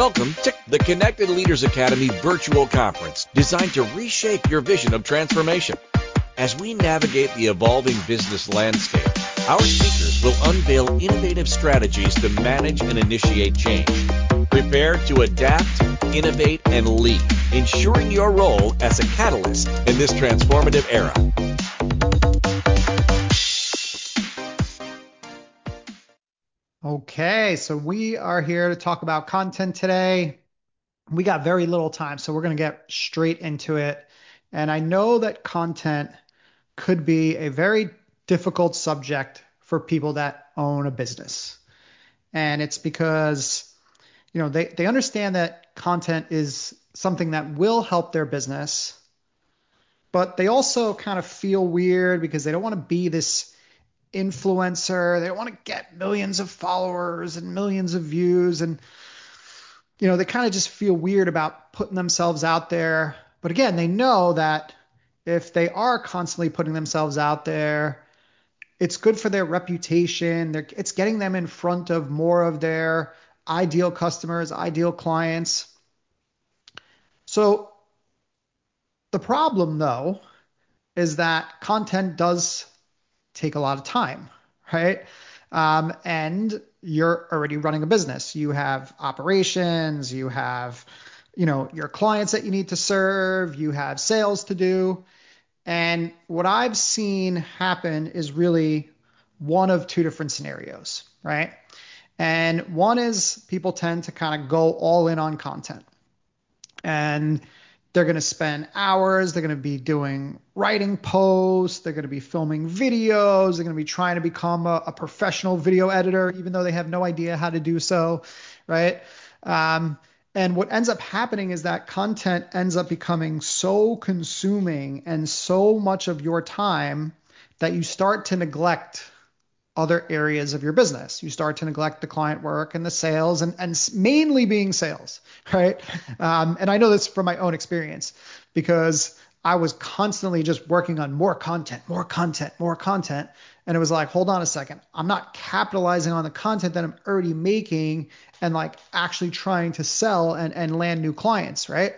Welcome to the Connected Leaders Academy virtual conference designed to reshape your vision of transformation. As we navigate the evolving business landscape, our speakers will unveil innovative strategies to manage and initiate change. Prepare to adapt, innovate, and lead, ensuring your role as a catalyst in this transformative era. Okay, so we are here to talk about content today. We got very little time, so we're going to get straight into it. And I know that content could be a very difficult subject for people that own a business. And it's because, they understand that content is something that will help their business, but they also kind of feel weird because they don't want to be this influencer. They don't want to get millions of followers and millions of views. And, they kind of just feel weird about putting themselves out there. But again, they know that if they are constantly putting themselves out there, it's good for their reputation. It's getting them in front of more of their ideal customers, ideal clients. So the problem, though, is that content does take a lot of time, right? And you're already running a business. You have operations, you have, your clients that you need to serve, you have sales to do. And what I've seen happen is really one of two different scenarios, right? And one is people tend to kind of go all in on content. And they're going to spend hours. They're going to be doing writing posts. They're going to be filming videos. They're going to be trying to become a professional video editor, even though they have no idea how to do so, right? And what ends up happening is that content ends up becoming so consuming and so much of your time that you start to neglect other areas of your business. You start to neglect the client work and the sales and mainly being sales, right? And I know this from my own experience because I was constantly just working on more content. And it was like, hold on a second. I'm not capitalizing on the content that I'm already making and like actually trying to sell and land new clients, right?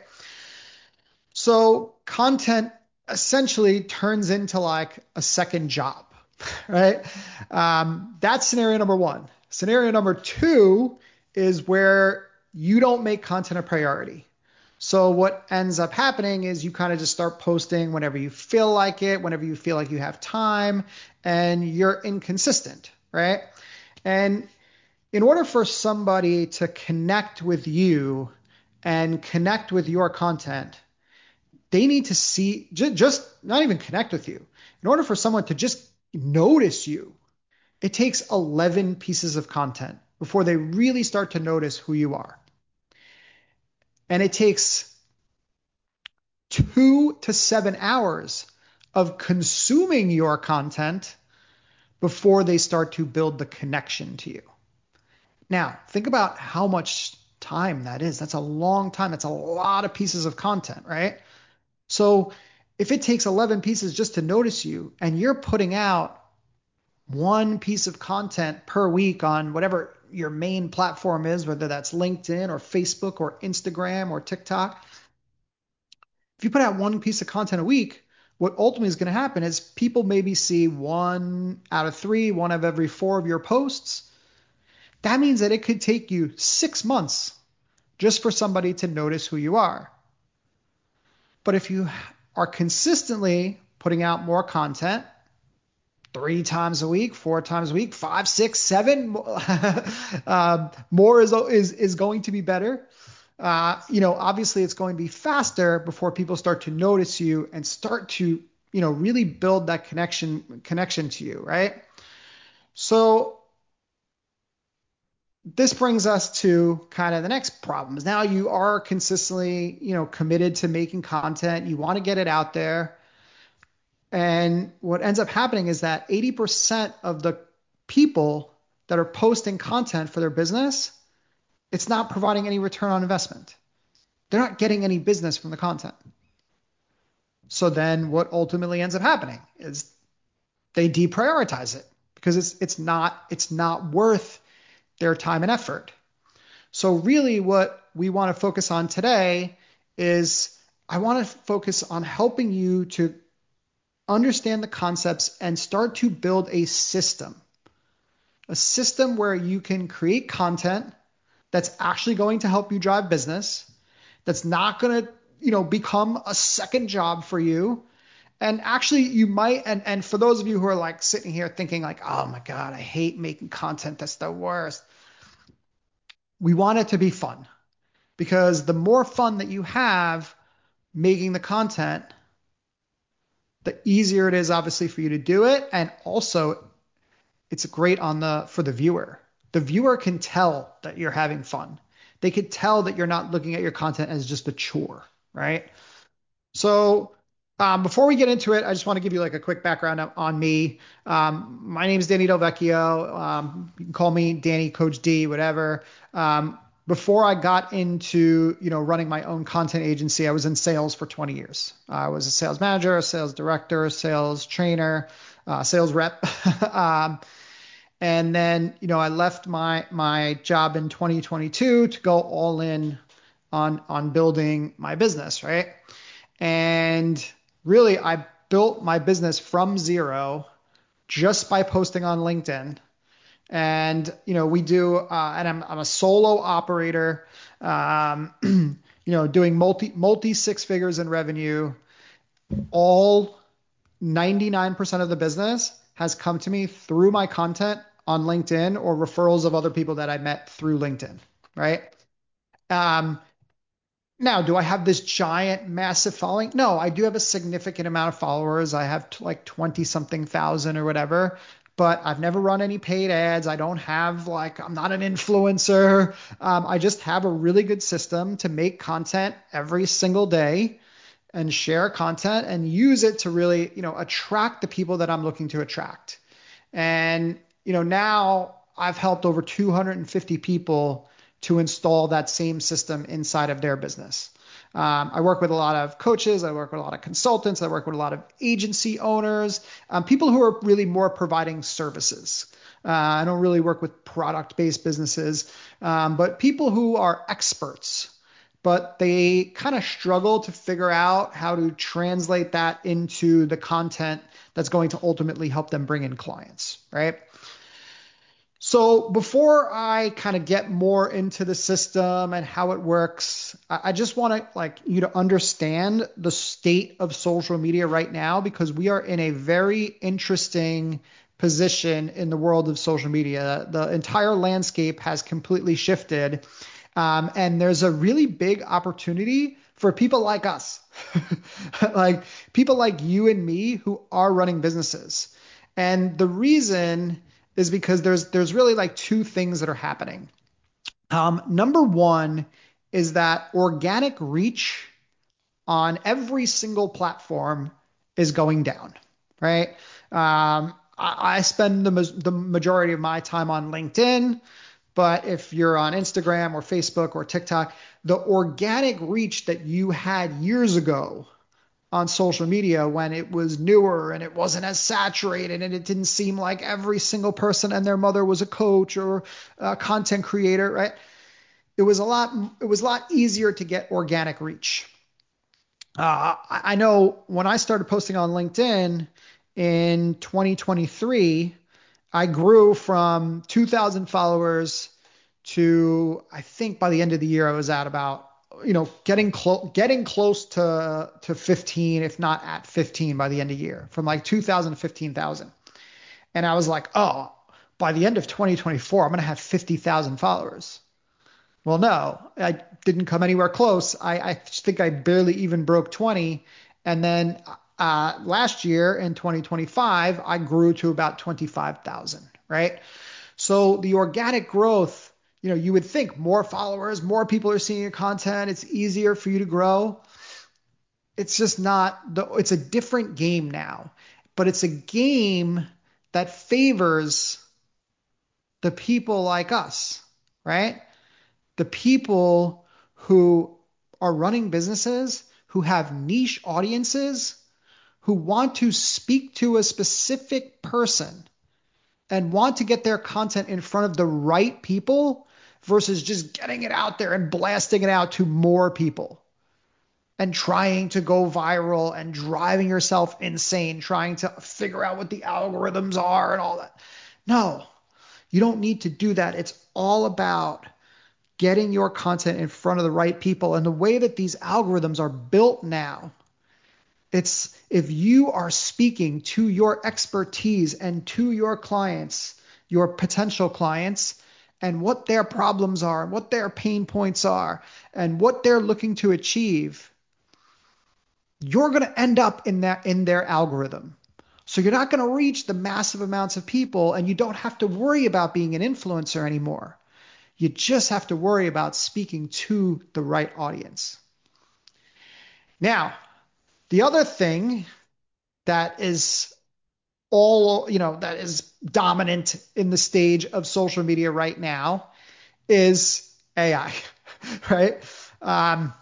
So content essentially turns into like a second job. Right? That's scenario number one. Scenario number two is where you don't make content a priority. So what ends up happening is you kind of just start posting whenever you feel like it, whenever you feel like you have time, and you're inconsistent, right? And in order for somebody to connect with you and connect with your content, they need to see, just not even connect with you. In order for someone to just notice you, it takes 11 pieces of content before they really start to notice who you are. And it takes 2 to 7 hours of consuming your content before they start to build the connection to you. Now, think about how much time that is. That's a long time. That's a lot of pieces of content, right? So if it takes 11 pieces just to notice you and you're putting out one piece of content per week on whatever your main platform is, whether that's LinkedIn or Facebook or Instagram or TikTok, if you put out one piece of content a week, what ultimately is going to happen is people maybe see 1 out of 3, 1 of every 4 of your posts. That means that it could take you 6 months just for somebody to notice who you are. But if you are consistently putting out more content, 3 times a week, 4 times a week, 5, 6, 7, more is going to be better. Obviously it's going to be faster before people start to notice you and start to, really build that connection to you, right? So this brings us to kind of the next problems. Now you are consistently, committed to making content. You want to get it out there. And what ends up happening is that 80% of the people that are posting content for their business, it's not providing any return on investment. They're not getting any business from the content. So then what ultimately ends up happening is they deprioritize it because it's not worth their time and effort. So really what we want to focus on today is I want to focus on helping you to understand the concepts and start to build a system where you can create content that's actually going to help you drive business, that's not going to, become a second job for you. And actually you might, and for those of you who are like sitting here thinking like, oh my God, I hate making content. That's the worst. We want it to be fun because the more fun that you have making the content, the easier it is obviously for you to do it. And also it's great for the viewer. The viewer can tell that you're having fun. They could tell that you're not looking at your content as just a chore, right? So before we get into it, I just want to give you like a quick background on me. My name is Danny Del Vecchio. You can call me Danny, Coach D, whatever. Before I got into running my own content agency, I was in sales for 20 years. I was a sales manager, a sales director, sales trainer, sales rep. And then I left my job in 2022 to go all in on building my business, right? And really, I built my business from zero just by posting on LinkedIn. And we do, and I'm a solo operator, doing multi six figures in revenue. All 99% of the business has come to me through my content on LinkedIn or referrals of other people that I met through LinkedIn, right? Um, Now, do I have this giant, massive following? No, I do have a significant amount of followers. I have like 20 something thousand or whatever, but I've never run any paid ads. I don't have I'm not an influencer. I just have a really good system to make content every single day and share content and use it to really, attract the people that I'm looking to attract. And, now I've helped over 250 people to install that same system inside of their business. I work with a lot of coaches. I work with a lot of consultants. I work with a lot of agency owners, people who are really more providing services. I don't really work with product-based businesses, but people who are experts, but they kind of struggle to figure out how to translate that into the content that's going to ultimately help them bring in clients, right? So before I kind of get more into the system and how it works, I just want to you to understand the state of social media right now because we are in a very interesting position in the world of social media. The entire landscape has completely shifted, and there's a really big opportunity for people like us, like people like you and me who are running businesses. And the reason is because there's really like two things that are happening. Number one is that organic reach on every single platform is going down, right? I spend the majority of my time on LinkedIn, but if you're on Instagram or Facebook or TikTok, the organic reach that you had years ago on social media when it was newer and it wasn't as saturated and it didn't seem like every single person and their mother was a coach or a content creator, right? It was a lot easier to get organic reach. I know when I started posting on LinkedIn in 2023, I grew from 2,000 followers to I think by the end of the year I was at about getting close to 15, if not at 15 by the end of the year, from like 2,000 to 15,000. And I was like, oh, by the end of 2024, I'm going to have 50,000 followers. Well, no, I didn't come anywhere close. I think I barely even broke 20. And then last year in 2025, I grew to about 25,000, right? So the organic growth, you would think more followers, more people are seeing your content. It's easier for you to grow. It's just not, it's a different game now, but it's a game that favors the people like us, right? The people who are running businesses, who have niche audiences, who want to speak to a specific person and want to get their content in front of the right people versus just getting it out there and blasting it out to more people and trying to go viral and driving yourself insane, trying to figure out what the algorithms are and all that. No, you don't need to do that. It's all about getting your content in front of the right people. And the way that these algorithms are built now, it's if you are speaking to your expertise and to your clients, your potential clients, and what their problems are, and what their pain points are, and what they're looking to achieve, you're going to end up in their algorithm. So you're not going to reach the massive amounts of people, and you don't have to worry about being an influencer anymore. You just have to worry about speaking to the right audience. Now, the other thing that is that is dominant in the stage of social media right now is AI, right? Um,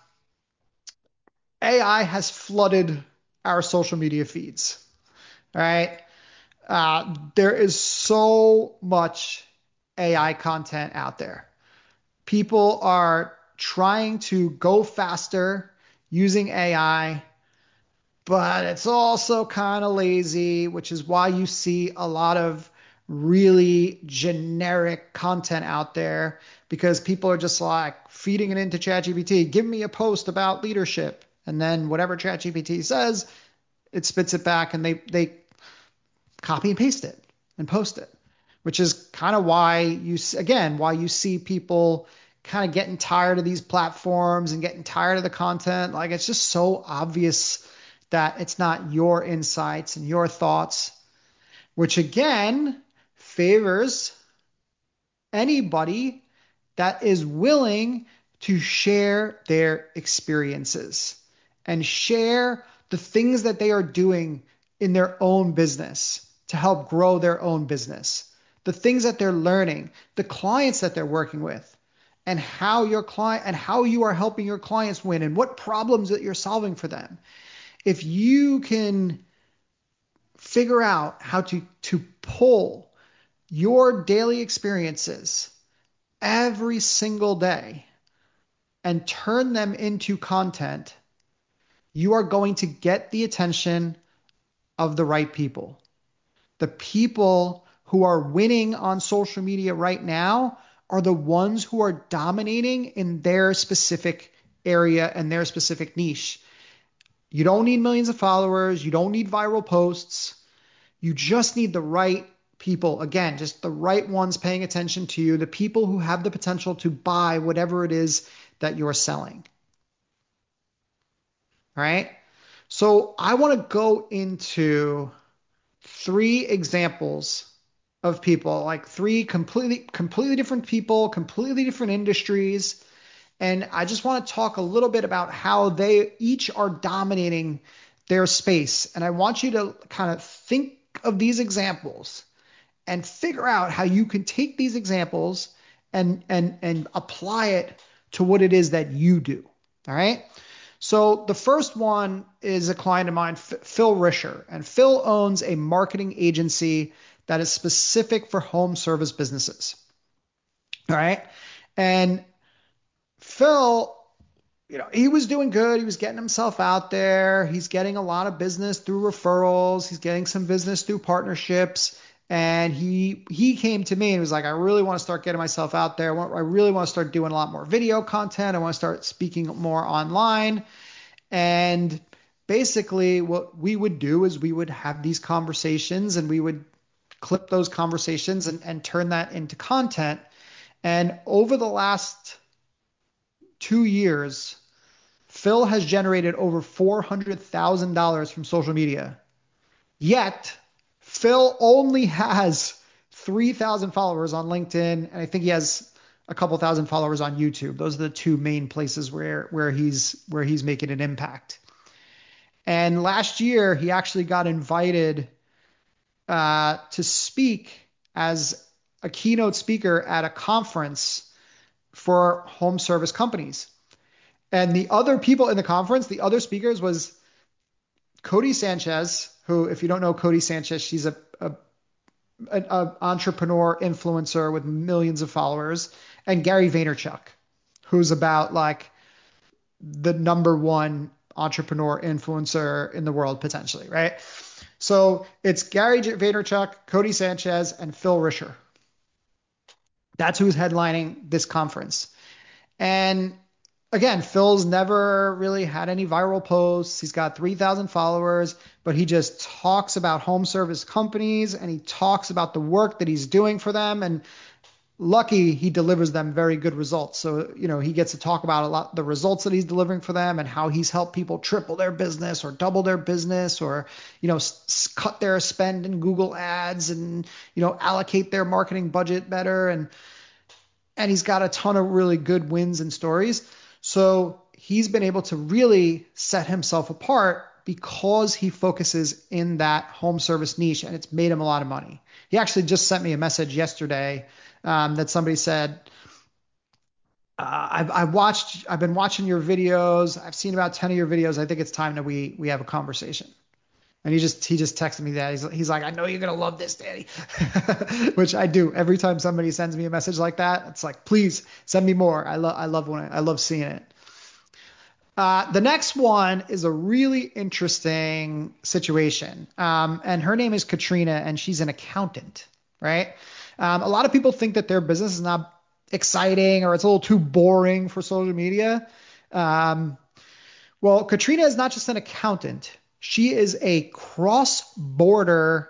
AI has flooded our social media feeds, right? There is so much AI content out there. People are trying to go faster using AI, but it's also kind of lazy, which is why you see a lot of really generic content out there because people are just like feeding it into ChatGPT. Give me a post about leadership. And then whatever ChatGPT says, it spits it back and they copy and paste it and post it, which is kind of why you see people kind of getting tired of these platforms and getting tired of the content. Like it's just so obvious that it's not your insights and your thoughts, which again favors anybody that is willing to share their experiences and share the things that they are doing in their own business to help grow their own business, the things that they're learning, the clients that they're working with, and how you are helping your clients win and what problems that you're solving for them. If you can figure out how to pull your daily experiences every single day and turn them into content, you are going to get the attention of the right people. The people who are winning on social media right now are the ones who are dominating in their specific area and their specific niche. You don't need millions of followers. You don't need viral posts. You just need the right people. Again, just the right ones paying attention to you, the people who have the potential to buy whatever it is that you're selling. All right. So I want to go into 3 examples of people, like 3 completely different people, completely different industries. And I just want to talk a little bit about how they each are dominating their space. And I want you to kind of think of these examples and figure out how you can take these examples and apply it to what it is that you do. All right. So the first one is a client of mine, Phil Risher, and Phil owns a marketing agency that is specific for home service businesses. All right. And Phil, he was doing good. He was getting himself out there. He's getting a lot of business through referrals. He's getting some business through partnerships. And he came to me and was like, I really want to start getting myself out there. I really want to start doing a lot more video content. I want to start speaking more online. And basically what we would do is we would have these conversations and we would clip those conversations and turn that into content. And over the last 2 years, Phil has generated over $400,000 from social media. Yet, Phil only has 3,000 followers on LinkedIn, and I think he has a couple thousand followers on YouTube. Those are the 2 main places where he's making an impact. And last year, he actually got invited to speak as a keynote speaker at a conference for home service companies. And the other people in the conference, the other speakers was Codie Sanchez, who, if you don't know Codie Sanchez, she's a an entrepreneur influencer with millions of followers, and Gary Vaynerchuk, who's about like the number one entrepreneur influencer in the world potentially, right? So it's Gary Vaynerchuk, Cody Sanchez, and Phil Risher. That's who's headlining this conference. And again, Phil's never really had any viral posts. He's got 3,000 followers, but he just talks about home service companies and he talks about the work that he's doing for them. And lucky he delivers them very good results. So, he gets to talk about a lot the results that he's delivering for them and how he's helped people triple their business or double their business or, cut their spend in Google ads and, allocate their marketing budget better. And he's got a ton of really good wins and stories. So he's been able to really set himself apart because he focuses in that home service niche, and it's made him a lot of money. He actually just sent me a message yesterday that somebody said, I've been watching your videos. I've seen about 10 of your videos. I think it's time that we have a conversation. And he just texted me that. He's like, I know you're going to love this, Danny, which I do. Every time somebody sends me a message like that, it's like, please send me more. I love seeing it. The next one is a really interesting situation. And her name is Katrina, and she's an accountant, right? A lot of people think that their business is not exciting or it's a little too boring for social media. Well, Katrina is not just an accountant. She is a cross-border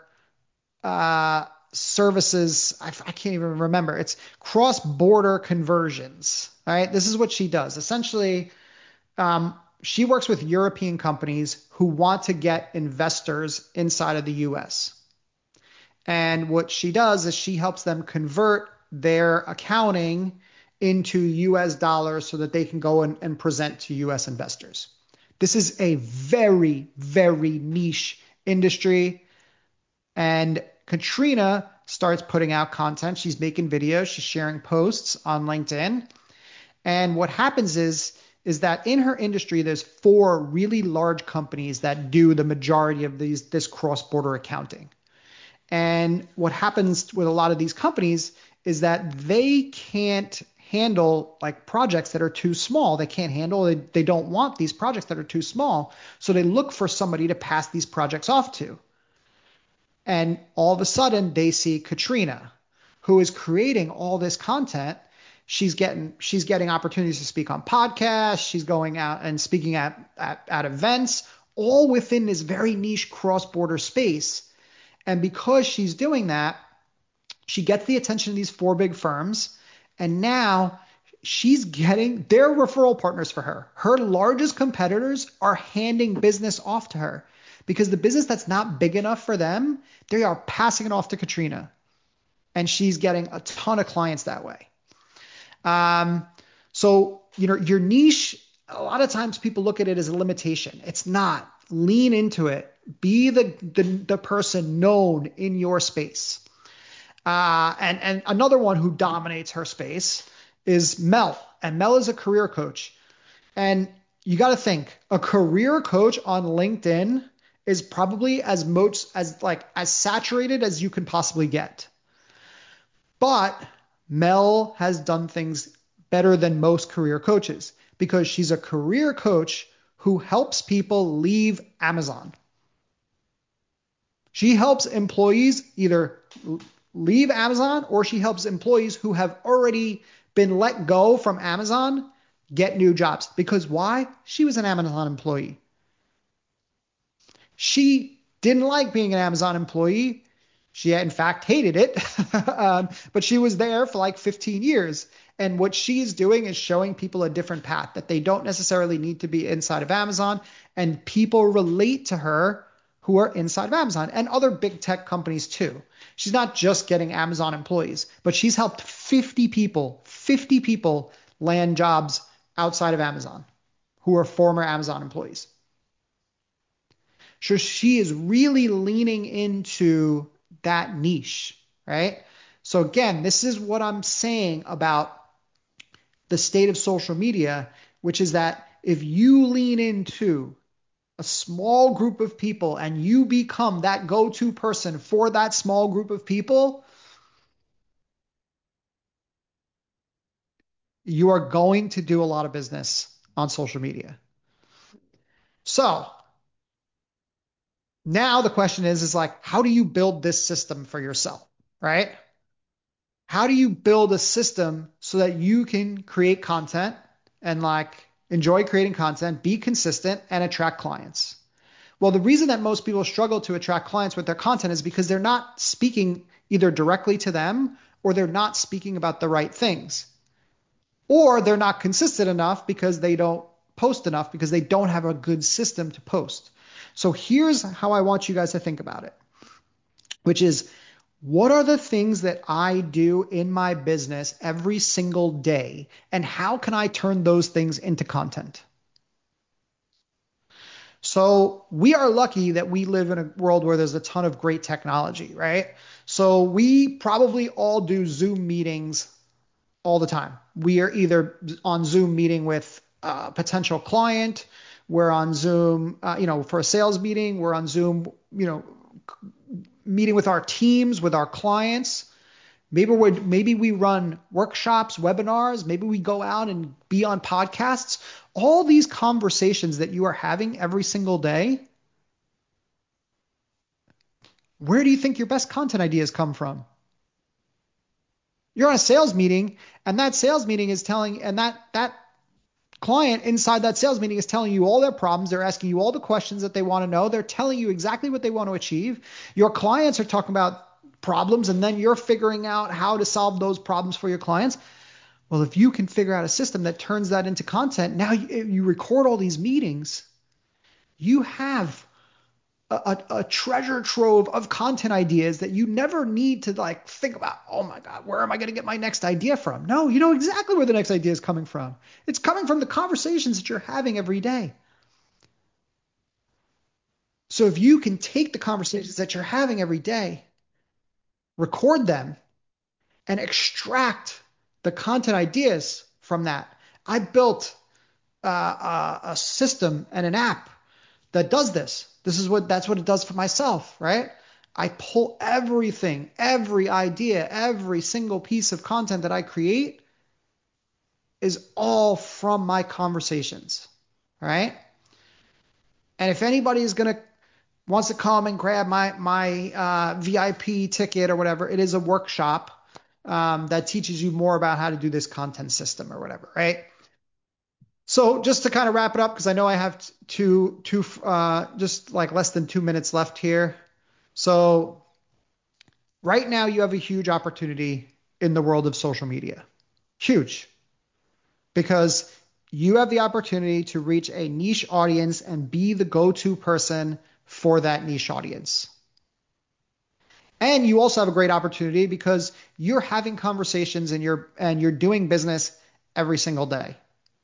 services. I can't even remember. It's cross-border conversions. All right. This is what she does. Essentially, she works with European companies who want to get investors inside of the US. And what she does is she helps them convert their accounting into US dollars so that they can go and present to US investors. This is a very, very niche industry. And Katrina starts putting out content. She's making videos. She's sharing posts on LinkedIn. And what happens is that in her industry, there's 4 really large companies that do the majority of this cross-border accounting. And what happens with a lot of these companies is that they can't handle like projects that are too small. They can't handle it. They don't want these projects that are too small. So they look for somebody to pass these projects off to. And all of a sudden they see Katrina, who is creating all this content. She's getting opportunities to speak on podcasts. She's going out and speaking at events, all within this very niche cross-border space. And because she's doing that, she gets the attention of these 4 big firms. And now they're referral partners for her. Her largest competitors are handing business off to her because the business that's not big enough for them, they are passing it off to Katrina. And she's getting a ton of clients that way. So, your niche, a lot of times people look at it as a limitation. It's not. Lean into it. Be the person known in your space. And another one who dominates her space is Mel. And Mel is a career coach. And you got to think, a career coach on LinkedIn is probably as saturated as you can possibly get. But Mel has done things better than most career coaches because she's a career coach who helps people leave Amazon. She helps employees either leave Amazon or she helps employees who have already been let go from Amazon get new jobs. Because why? She was an Amazon employee. She didn't like being an Amazon employee. She, in fact, hated it, but she was there for like 15 years. And what she's doing is showing people a different path, that they don't necessarily need to be inside of Amazon. And people relate to her who are inside of Amazon and other big tech companies too. She's not just getting Amazon employees, but she's helped 50 people land jobs outside of Amazon who are former Amazon employees. So she is really leaning into that niche, right? So again, this is what I'm saying about the state of social media, which is that if you lean into a small group of people and you become that go-to person for that small group of people, you are going to do a lot of business on social media. So now the question is like, how do you build this system for yourself, right? How do you build a system so that you can create content and like enjoy creating content, be consistent, and attract clients? Well, the reason that most people struggle to attract clients with their content is because they're not speaking either directly to them or they're not speaking about the right things. Or they're not consistent enough because they don't post enough because they don't have a good system to post. So here's how I want you guys to think about it, which is what are the things that I do in my business every single day and how can I turn those things into content? So we are lucky that we live in a world where there's a ton of great technology, right? So we probably all do Zoom meetings all the time. We are either on Zoom meeting with a potential client, we're on Zoom, for a sales meeting, we're on Zoom, meeting with our teams, with our clients. Maybe we run workshops, webinars, maybe we go out and be on podcasts. All these conversations that you are having every single day, where do you think your best content ideas come from? You're on a sales meeting and that sales meeting is telling, and that client inside that sales meeting is telling you all their problems. They're asking you all the questions that they want to know. They're telling you exactly what they want to achieve. Your clients are talking about problems and then you're figuring out how to solve those problems for your clients. Well, if you can figure out a system that turns that into content, now you record all these meetings, you have a treasure trove of content ideas that you never need to like think about, oh my God, where am I going to get my next idea from? No, you know exactly where the next idea is coming from. It's coming from the conversations that you're having every day. So if you can take the conversations that you're having every day, record them, and extract the content ideas from that. I built a system and an app that does this. That's what it does for myself, right? I pull everything, every idea, every single piece of content that I create is all from my conversations, right? And if anybody wants to come and grab my VIP ticket or whatever, it is a workshop that teaches you more about how to do this content system or whatever, right? So just to kind of wrap it up, because I know I have just like less than 2 minutes left here. So right now you have a huge opportunity in the world of social media. Huge. Because you have the opportunity to reach a niche audience and be the go-to person for that niche audience. And you also have a great opportunity because you're having conversations and you're doing business every single day.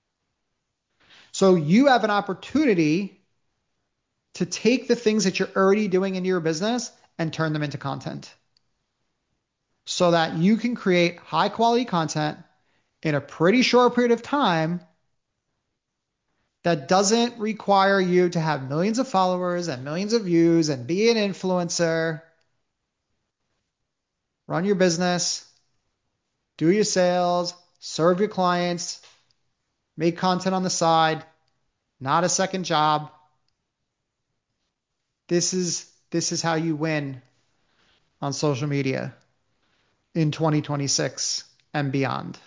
So you have an opportunity to take the things that you're already doing in your business and turn them into content so that you can create high quality content in a pretty short period of time that doesn't require you to have millions of followers and millions of views and be an influencer. Run your business, do your sales, serve your clients, make content on the side, not a second job. This is how you win on social media in 2026 and beyond.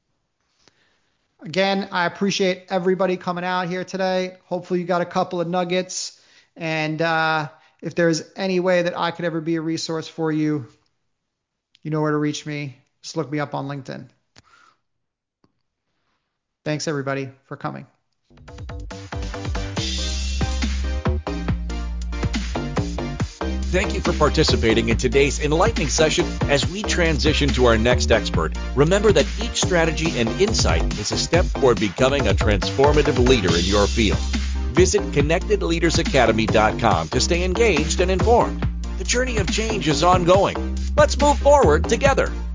Again, I appreciate everybody coming out here today. Hopefully you got a couple of nuggets. And if there's any way that I could ever be a resource for you, you know where to reach me. Just look me up on LinkedIn. Thanks everybody for coming. Thank you for participating in today's enlightening session. As we transition to our next expert, remember that each strategy and insight is a step toward becoming a transformative leader in your field. Visit ConnectedLeadersAcademy.com to stay engaged and informed. The journey of change is ongoing. Let's move forward together.